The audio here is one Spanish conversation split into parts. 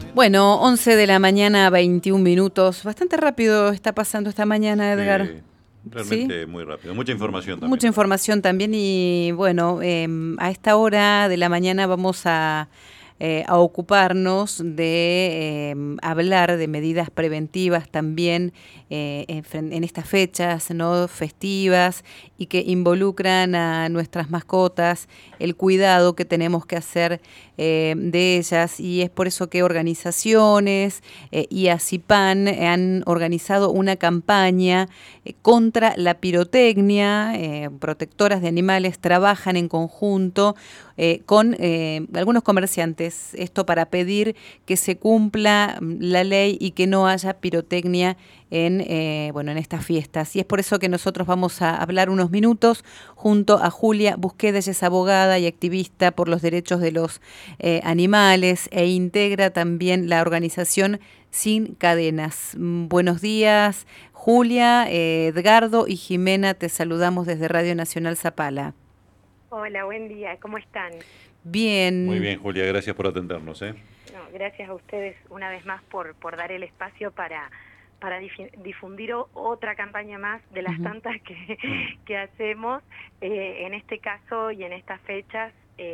Bueno, 11 de la mañana, 21 minutos. Bastante rápido está pasando esta mañana, Edgar. ¿Sí? Realmente muy rápido. Mucha información también, Mucha ¿no? información también y bueno, a esta hora de la mañana vamos a ocuparnos de hablar de medidas preventivas también en estas fechas no festivas y que involucran a nuestras mascotas, el cuidado que tenemos que hacer de ellas, y es por eso que organizaciones y ACIPAN han organizado una campaña contra la pirotecnia. Protectoras de animales trabajan en conjunto con algunos comerciantes, esto para pedir que se cumpla la ley y que no haya pirotecnia en estas fiestas. Y es por eso que nosotros vamos a hablar unos minutos junto a Julia Busqueda. Ella es abogada y activista por los derechos de los animales e integra también la organización Sin Cadenas. Buenos días, Julia, Edgardo y Jimena, te saludamos desde Radio Nacional Zapala. Hola, buen día, ¿cómo están? Muy Bien. bien, Julia, gracias por atendernos, ¿eh? No, gracias a ustedes una vez más por dar el espacio para difundir otra campaña más de las Uh-huh. tantas que hacemos. En este caso y en estas fechas,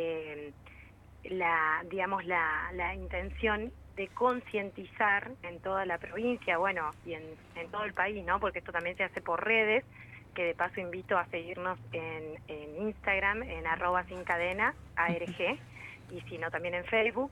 la intención de concientizar en toda la provincia, bueno, y en todo el país, ¿no? Porque esto también se hace por redes, que de paso invito a seguirnos en Instagram, en @sincadena, ARG, y si no también en Facebook.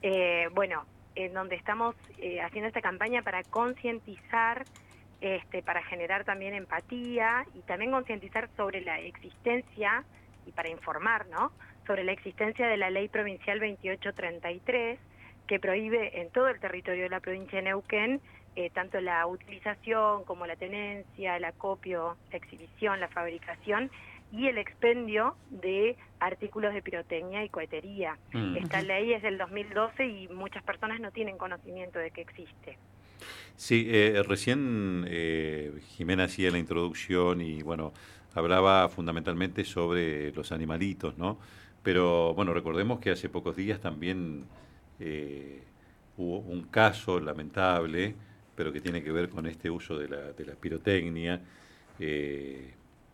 En donde estamos haciendo esta campaña para concientizar, para generar también empatía y también concientizar sobre la existencia y para informar, ¿no?, sobre la existencia de la Ley Provincial 2833, que prohíbe en todo el territorio de la provincia de Neuquén tanto la utilización como la tenencia, el acopio, la exhibición, la fabricación y el expendio de artículos de pirotecnia y cohetería. Esta ley es del 2012 y muchas personas no tienen conocimiento de que existe. Sí, recién Jimena hacía la introducción y, bueno, hablaba fundamentalmente sobre los animalitos, ¿no? Pero, bueno, recordemos que hace pocos días también hubo un caso lamentable, pero que tiene que ver con este uso de la pirotecnia. eh,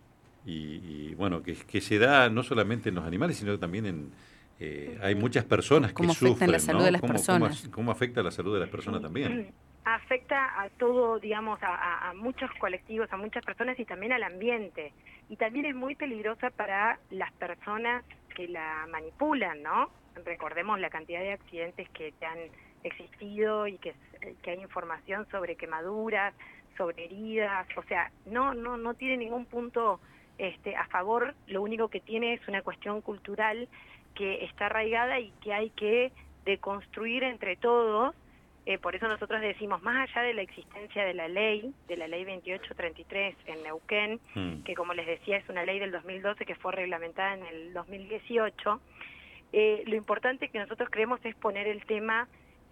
bueno, que se da no solamente en los animales, sino también hay muchas personas que ¿Cómo afectan la sufren, salud de ¿no? las personas? ¿Cómo afecta la salud de las personas también? Afecta a todo, digamos, a muchos colectivos, a muchas personas y también al ambiente. Y también es muy peligrosa para las personas que la manipulan, ¿no? Recordemos la cantidad de accidentes que han existido y que hay información sobre quemaduras, sobre heridas. O sea, no tiene ningún punto a favor. Lo único que tiene es una cuestión cultural que está arraigada y que hay que deconstruir entre todos. Por eso nosotros decimos, más allá de la existencia de la ley 2833 en Neuquén, que como les decía es una ley del 2012 que fue reglamentada en el 2018, lo importante que nosotros creemos es poner el tema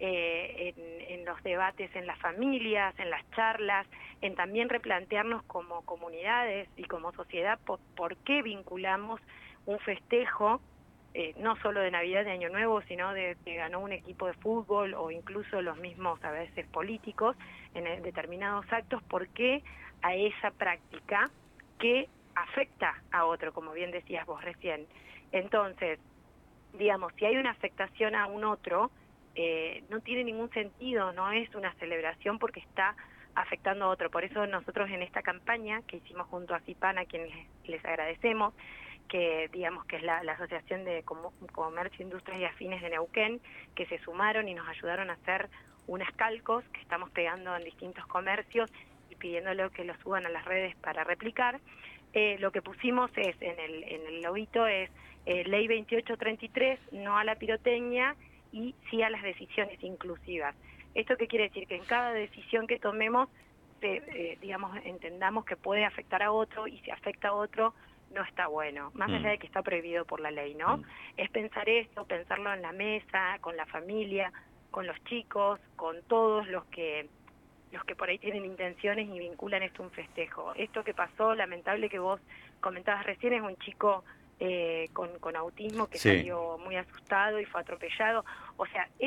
en los debates, en las familias, en las charlas, en también replantearnos como comunidades y como sociedad por qué vinculamos un festejo no solo de Navidad, de Año Nuevo, sino de que ganó un equipo de fútbol o incluso los mismos a veces políticos en determinados actos, ¿por qué a esa práctica que afecta a otro, como bien decías vos recién? Entonces, digamos, si hay una afectación a un otro, no tiene ningún sentido, no es una celebración porque está afectando a otro. Por eso nosotros en esta campaña que hicimos junto a CIPAN, a quienes les agradecemos, que digamos que es la Asociación de Comercio, Industrias y Afines de Neuquén, que se sumaron y nos ayudaron a hacer unos calcos que estamos pegando en distintos comercios y pidiéndole que los suban a las redes para replicar. Lo que pusimos es, en el lobito es Ley 2833, no a la pirotecnia y sí a las decisiones inclusivas. ¿Esto qué quiere decir? Que en cada decisión que tomemos, digamos, entendamos que puede afectar a otro y si afecta a otro, no está bueno, más allá de que está prohibido por la ley, ¿no? Es pensar esto, pensarlo en la mesa, con la familia, con los chicos, con todos los que por ahí tienen intenciones y vinculan esto a un festejo. Esto que pasó, lamentable que vos comentabas recién, es un chico con autismo que Sí. salió muy asustado y fue atropellado. O sea, es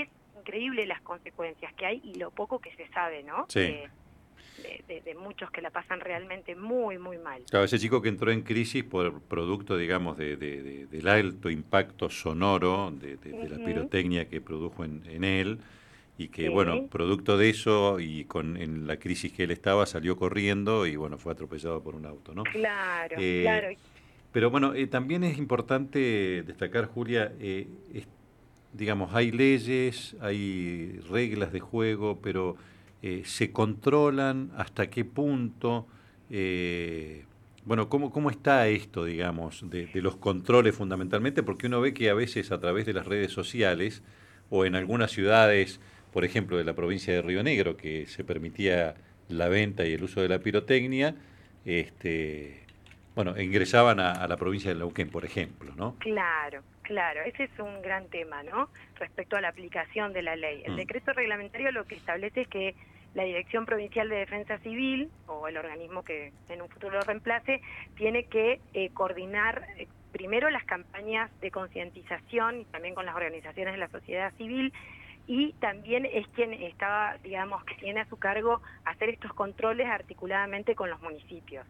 increíble las consecuencias que hay y lo poco que se sabe, ¿no? Sí. De muchos que la pasan realmente muy, muy mal. Claro, ese chico que entró en crisis por producto, digamos, del alto impacto sonoro de la pirotecnia que produjo en él, y que, bueno, Sí, producto de eso y en la crisis que él estaba, salió corriendo y, bueno, fue atropellado por un auto, ¿no? claro, Eh, claro. pero, bueno, también es importante destacar, Julia, digamos, hay leyes, hay reglas de juego, pero se controlan hasta qué punto. Bueno, ¿cómo está esto, digamos, de los controles fundamentalmente? Porque uno ve que a veces a través de las redes sociales o en algunas ciudades, por ejemplo, de la provincia de Río Negro, que se permitía la venta y el uso de la pirotecnia, bueno, ingresaban a la provincia de Neuquén, por ejemplo, ¿no? Claro, claro, ese es un gran tema, ¿no? Respecto a la aplicación de la ley. El Mm. decreto reglamentario lo que establece es que la Dirección Provincial de Defensa Civil, o el organismo que en un futuro lo reemplace, tiene que coordinar primero las campañas de concientización y también con las organizaciones de la sociedad civil, y también es quien estaba, digamos, que tiene a su cargo hacer estos controles articuladamente con los municipios.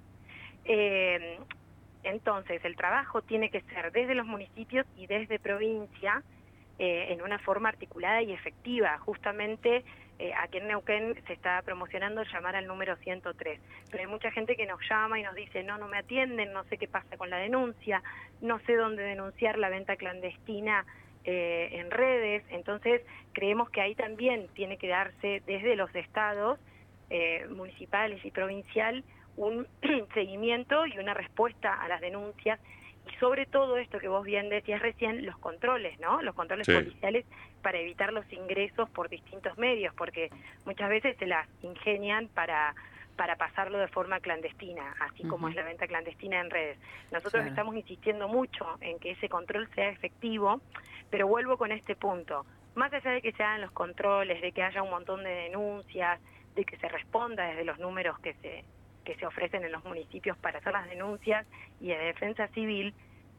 Eh, entonces, el trabajo tiene que ser desde los municipios y desde provincia en una forma articulada y efectiva. Justamente aquí en Neuquén se está promocionando llamar al número 103, pero hay mucha gente que nos llama y nos dice, no me atienden, no sé qué pasa con la denuncia, no sé dónde denunciar la venta clandestina en redes. Entonces, creemos que ahí también tiene que darse desde los estados municipales y provincial un seguimiento y una respuesta a las denuncias, y sobre todo esto que vos bien decías recién, los controles, ¿no? Los controles Sí. policiales para evitar los ingresos por distintos medios, porque muchas veces se las ingenian para pasarlo de forma clandestina, así como es la venta clandestina en redes. Nosotros estamos insistiendo mucho en que ese control sea efectivo, pero vuelvo con este punto. Más allá de que se hagan los controles, de que haya un montón de denuncias, de que se responda desde los números que se ofrecen en los municipios para hacer las denuncias y de defensa civil,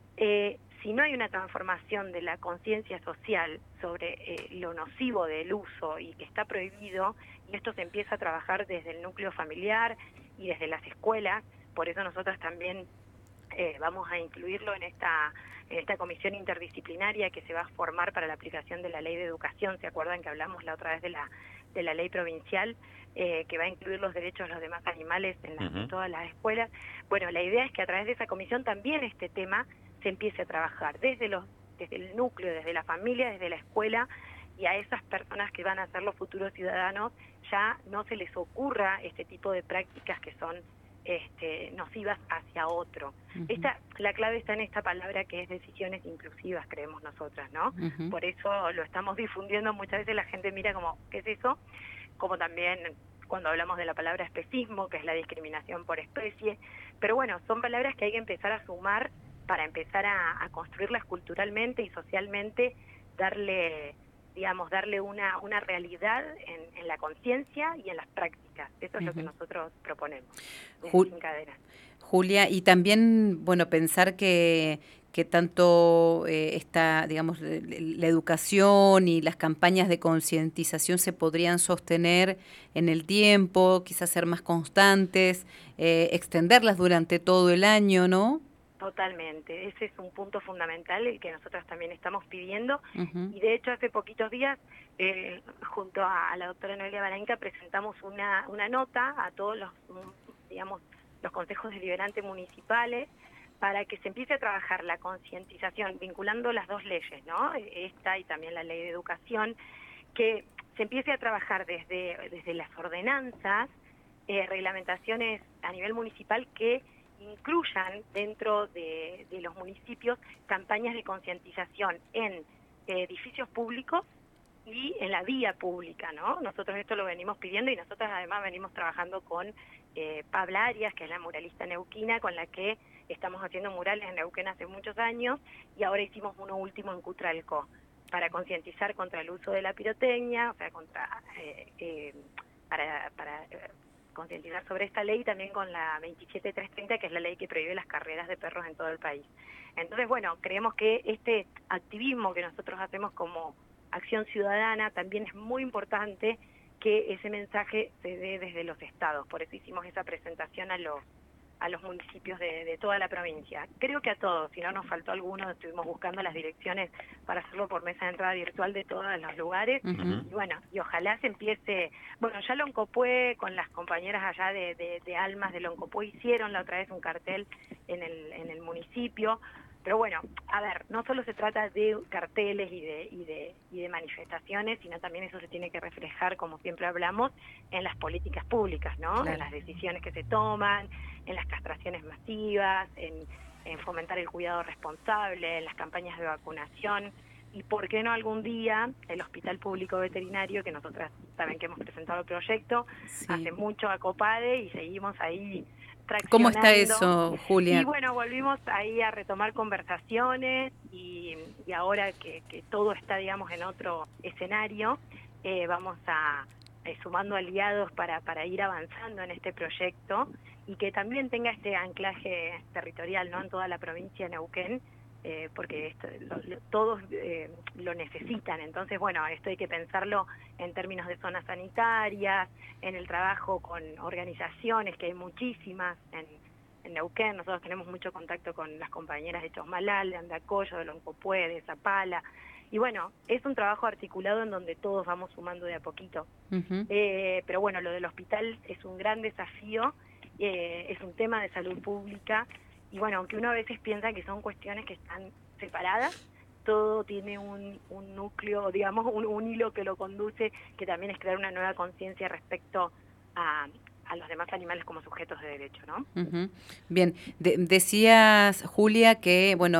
si no hay una transformación de la conciencia social sobre lo nocivo del uso y que está prohibido, y esto se empieza a trabajar desde el núcleo familiar y desde las escuelas, por eso nosotros también vamos a incluirlo en esta comisión interdisciplinaria que se va a formar para la aplicación de la ley de educación. ¿Se acuerdan que hablamos la otra vez de la ley provincial que va a incluir los derechos de los demás animales en todas las escuelas? Bueno, la idea es que a través de esa comisión también este tema se empiece a trabajar desde el núcleo, desde la familia, desde la escuela, y a esas personas que van a ser los futuros ciudadanos ya no se les ocurra este tipo de prácticas que son nocivas hacia otro. La clave está en esta palabra que es decisiones inclusivas, creemos nosotras, ¿no? Por eso lo estamos difundiendo. Muchas veces la gente mira como, ¿qué es eso? Como también cuando hablamos de la palabra especismo, que es la discriminación por especie. Pero bueno, son palabras que hay que empezar a sumar para empezar a construirlas culturalmente y socialmente, darle una realidad en la conciencia y en las prácticas. Eso es lo que nosotros proponemos Sin Cadenas. Julia, y también, bueno, pensar que tanto digamos, la educación y las campañas de concientización se podrían sostener en el tiempo, quizás ser más constantes, extenderlas durante todo el año, ¿no? Totalmente, ese es un punto fundamental el que nosotros también estamos pidiendo, y de hecho hace poquitos días junto a la doctora Noelia Baranca presentamos una nota a todos los consejos deliberantes municipales para que se empiece a trabajar la concientización vinculando las dos leyes, ¿no? Esta y también la ley de educación, que se empiece a trabajar desde las ordenanzas, reglamentaciones a nivel municipal que incluyan dentro de los municipios campañas de concientización en edificios públicos y en la vía pública, ¿no? Nosotros esto lo venimos pidiendo, y nosotros además venimos trabajando con Pabla Arias, que es la muralista neuquina, con la que estamos haciendo murales en Neuquén hace muchos años, y ahora hicimos uno último en Cutralcó para concientizar contra el uso de la pirotecnia, o sea, para concientizar sobre esta ley, también con la 27330, que es la ley que prohíbe las carreras de perros en todo el país. Entonces, bueno, creemos que este activismo que nosotros hacemos como acción ciudadana, también es muy importante que ese mensaje se dé desde los estados. Por eso hicimos esa presentación a los municipios de toda la provincia. Creo que a todos, si no nos faltó alguno, estuvimos buscando las direcciones para hacerlo por mesa de entrada virtual de todos los lugares. Y bueno, y ojalá se empiece, bueno, ya Loncopué, con las compañeras allá de Almas de Loncopué, hicieron la otra vez un cartel en el municipio. Pero bueno, a ver, no solo se trata de carteles y de manifestaciones, sino también eso se tiene que reflejar, como siempre hablamos, en las políticas públicas, ¿no? Claro. En las decisiones que se toman, en las castraciones masivas, en fomentar el cuidado responsable, en las campañas de vacunación. Y por qué no algún día el Hospital Público Veterinario, que nosotras saben que hemos presentado el proyecto, Sí. hace mucho a Copade y seguimos ahí traccionando. ¿Cómo está eso, Julia? Y bueno, volvimos ahí a retomar conversaciones y ahora que todo está, digamos, en otro escenario, vamos a sumando aliados para ir avanzando en este proyecto y que también tenga este anclaje territorial, ¿no? En toda la provincia de Neuquén, porque esto, todos lo necesitan. Entonces, bueno, esto hay que pensarlo en términos de zonas sanitarias, en el trabajo con organizaciones, que hay muchísimas en Neuquén. Nosotros tenemos mucho contacto con las compañeras de Chosmalal, de Andacollo, de Loncopué, de Zapala. Y bueno, es un trabajo articulado en donde todos vamos sumando de a poquito. Pero bueno, lo del hospital es un gran desafío, es un tema de salud pública. Y bueno, aunque uno a veces piensa que son cuestiones que están separadas, todo tiene un núcleo, digamos, un hilo que lo conduce, que también es crear una nueva conciencia respecto a los demás animales como sujetos de derecho, ¿no? Bien, decías, Julia, que bueno,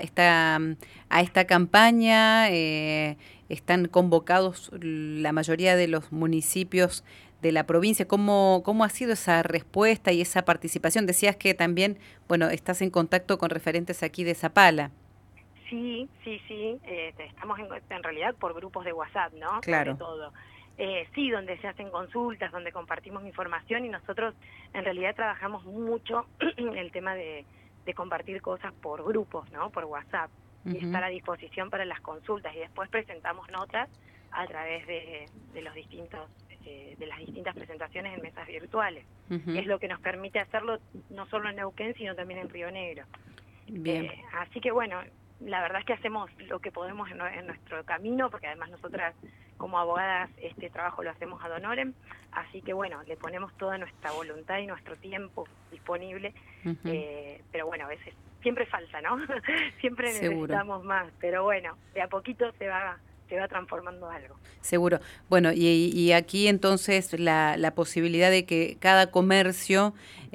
a esta campaña están convocados la mayoría de los municipios de la provincia. ¿Cómo ha sido esa respuesta y esa participación? Decías que también, bueno, estás en contacto con referentes aquí de Zapala. Sí, estamos en realidad por grupos de WhatsApp, ¿no? Claro. Sobre todo. Sí, donde se hacen consultas, donde compartimos información y nosotros en realidad trabajamos mucho el tema de compartir cosas por grupos, ¿no? Por WhatsApp y estar a disposición para las consultas y después presentamos notas a través de los distintos de las distintas presentaciones en mesas virtuales. Es lo que nos permite hacerlo no solo en Neuquén, sino también en Río Negro. Bien. Así que bueno, la verdad es que hacemos lo que podemos en nuestro camino, porque además nosotras como abogadas este trabajo lo hacemos ad honorem, así que bueno, le ponemos toda nuestra voluntad y nuestro tiempo disponible, pero bueno, a veces siempre falta, ¿no? Siempre necesitamos más, pero bueno, de a poquito se va transformando algo. Seguro. Bueno, y aquí entonces la posibilidad de que cada comercio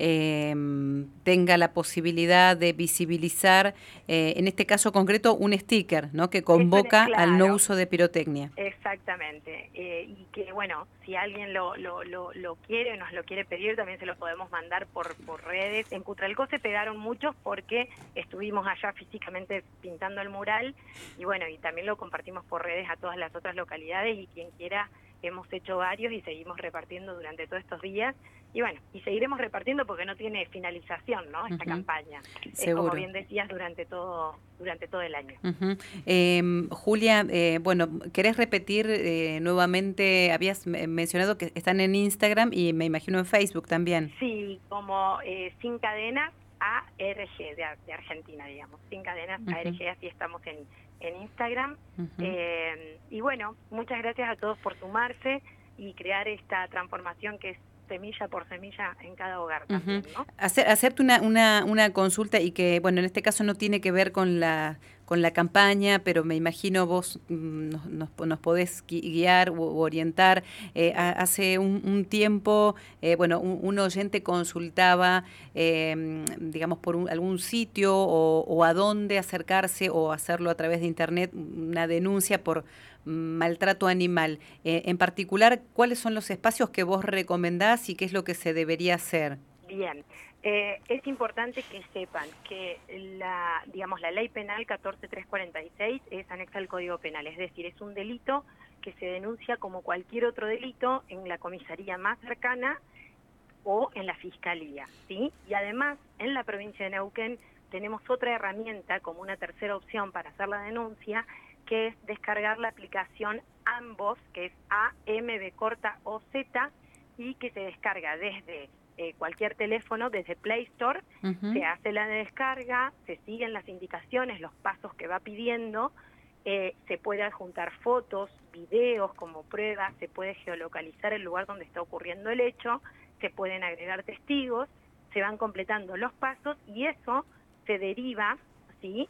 tenga la posibilidad de visibilizar, en este caso concreto, un sticker, ¿no? Que convoca al no uso de pirotecnia. Exactamente. Y que, bueno, si alguien lo quiere, nos lo quiere pedir, también se lo podemos mandar por redes. En Cutralcó se pegaron muchos porque estuvimos allá físicamente pintando el mural y bueno, y también lo compartimos por redes a todas las otras localidades y quien quiera, hemos hecho varios y seguimos repartiendo durante todos estos días y bueno, y seguiremos repartiendo porque no tiene finalización, ¿no? Esta campaña. Seguro. Como bien decías, durante todo el año. Julia, bueno, ¿querés repetir nuevamente? Habías mencionado que están en Instagram y me imagino en Facebook también. Sí, como Sin Cadenas ARG de Argentina, digamos. Sin Cadenas ARG, así estamos en Instagram. Y bueno, muchas gracias a todos por sumarse y crear esta transformación que es semilla por semilla en cada hogar también, ¿no? Hacerte una consulta y que, bueno, en este caso no tiene que ver con la campaña, pero me imagino vos nos podés guiar u orientar. Hace un tiempo, bueno, un oyente consultaba, digamos, por algún sitio o a dónde acercarse o hacerlo a través de Internet, una denuncia por maltrato animal. En particular, ¿cuáles son los espacios que vos recomendás y qué es lo que se debería hacer? Bien. Es importante que sepan que la ley penal 14346 es anexa al Código Penal, es decir, es un delito que se denuncia como cualquier otro delito en la comisaría más cercana o en la fiscalía, ¿sí? Y además, en la provincia de Neuquén tenemos otra herramienta como una tercera opción para hacer la denuncia, que es descargar la aplicación Ambos, que es A-M-B-O-Z, y que se descarga desde cualquier teléfono, desde Play Store. Se hace la descarga, se siguen las indicaciones, los pasos que va pidiendo, se puede adjuntar fotos, videos como prueba, se puede geolocalizar el lugar donde está ocurriendo el hecho, se pueden agregar testigos, se van completando los pasos y eso se deriva, ¿sí?,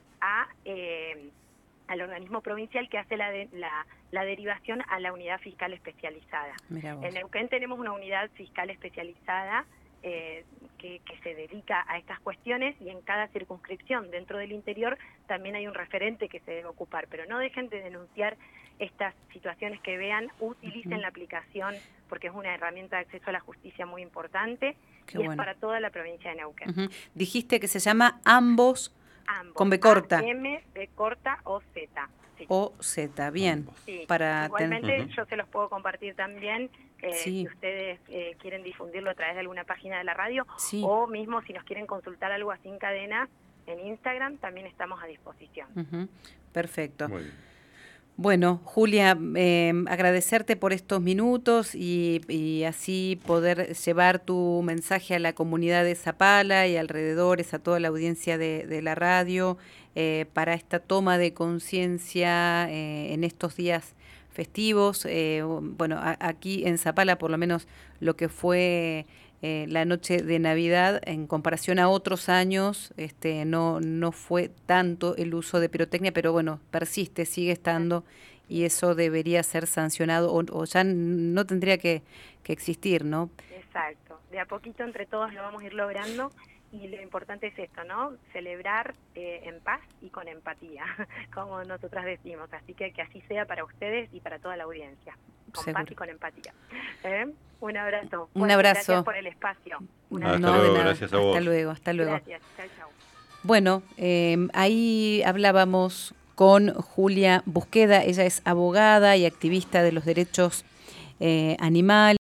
al organismo provincial que hace la derivación a la unidad fiscal especializada. En Neuquén tenemos una unidad fiscal especializada que se dedica a estas cuestiones, y en cada circunscripción dentro del interior también hay un referente que se debe ocupar, pero no dejen de denunciar estas situaciones que vean, utilicen la aplicación porque es una herramienta de acceso a la justicia muy importante. Qué bueno. Es para toda la provincia de Neuquén. Dijiste que se llama Ambos. Con B corta. M, B corta o Z. Sí. O Z, bien. Sí. Para igualmente yo se los puedo compartir también, si ustedes quieren difundirlo a través de alguna página de la radio, o mismo si nos quieren consultar algo así en cadena, en Instagram, también estamos a disposición. Perfecto. Muy bien. Bueno, Julia, agradecerte por estos minutos y así poder llevar tu mensaje a la comunidad de Zapala y alrededores, a toda la audiencia de la radio, para esta toma de conciencia en estos días festivos. Bueno, aquí en Zapala, por lo menos lo que fue la noche de Navidad, en comparación a otros años, no fue tanto el uso de pirotecnia, pero bueno, persiste, sigue estando, y eso debería ser sancionado o ya no tendría que existir, ¿no? Exacto, de a poquito entre todos lo vamos a ir logrando, y lo importante es esto, ¿no? Celebrar en paz y con empatía, como nosotras decimos, así que así sea para ustedes y para toda la audiencia. Con paz y con empatía. Un abrazo. Un abrazo. Gracias por el espacio. Hasta luego, gracias a vos. Hasta luego. Gracias. Chau. Bueno, ahí hablábamos con Julia Busqueda. Ella es abogada y activista de los derechos animales.